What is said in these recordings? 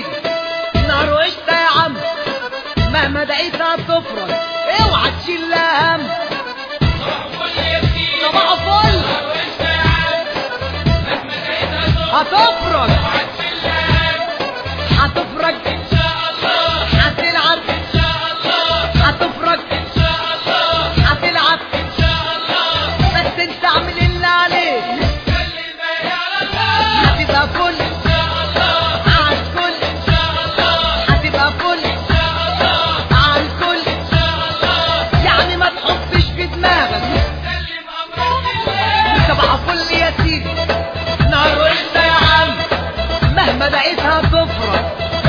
سيدي نار وقشطة يا عم، مهما دقيتها بتفرج اوعى تشيل لها هم. صباح الفل هتفرج هتفرج هتلعب هتفرج هتلعب بس انت اعمل اللي عليك هتبقى فل عالكل هتبقى فل عالكل يعني ما تحطش في دماغك صباح فل يا سيدي نار وقشطة يا عم مهما دقيتها تفرج.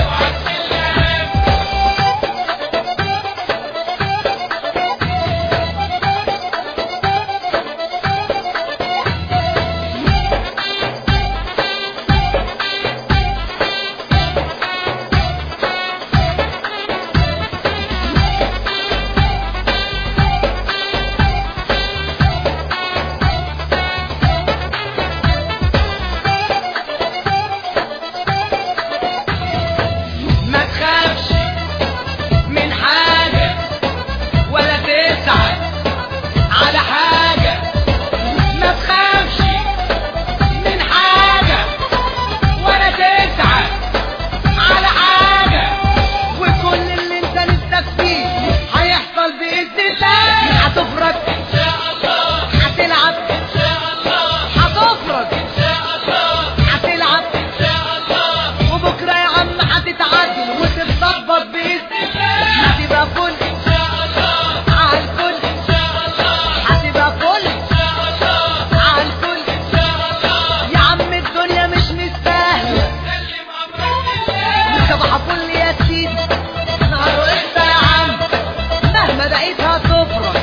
صباح فل يا سيدي نار وقشطة يا عم مهما دقيتها تفرج.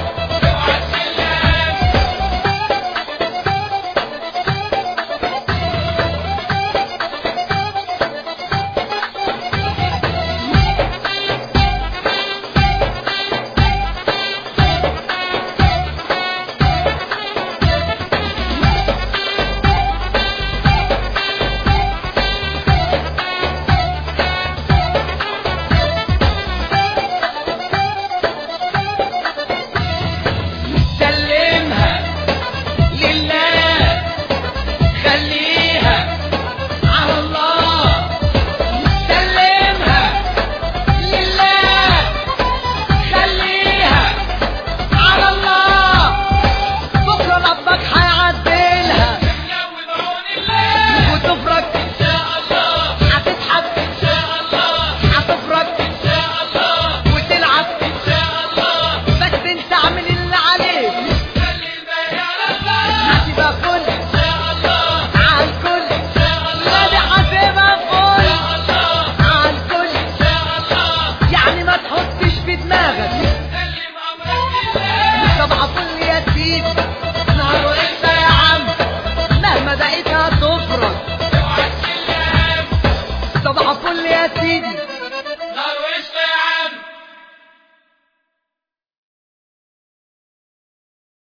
صباح فل يا سيدي نار وقشطة يا عم مهما دقيتها تفرج. صباح فل يا سيدي